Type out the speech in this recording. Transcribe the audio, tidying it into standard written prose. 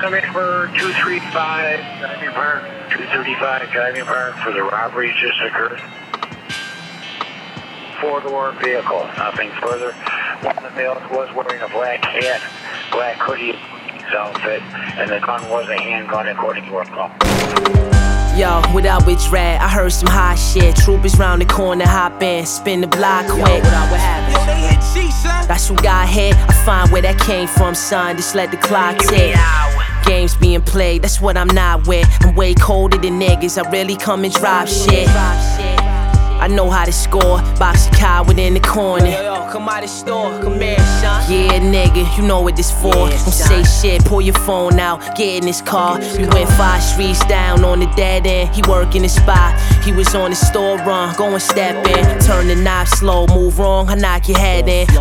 coming for 235 Driving Park, 235 Driving Park for the robberies just occurred. Four-door vehicle, nothing further. One of the males was wearing a black hat, black hoodie outfit, and the gun was a handgun according to our call. Yo, without which rat, I heard some hot shit. Troopers round the corner, hop in, spin the block quick. Yo, what happened? Yo, they hit G, son. That's who got hit. I find where that came from, son. Just let the clock tick. Games being played, that's what I'm not with. I'm way colder than niggas. I really come and drop shit. I know how to score. Box a coward in the corner. Yo, come out the store, come here, son. Yeah, nigga, you know what this for. Don't say shit, pull your phone out, get in this car. We went 5 streets down on the dead end. He working the spot. He was on the store run, go and step in. Turn the knob slow, move wrong, I knock your head in.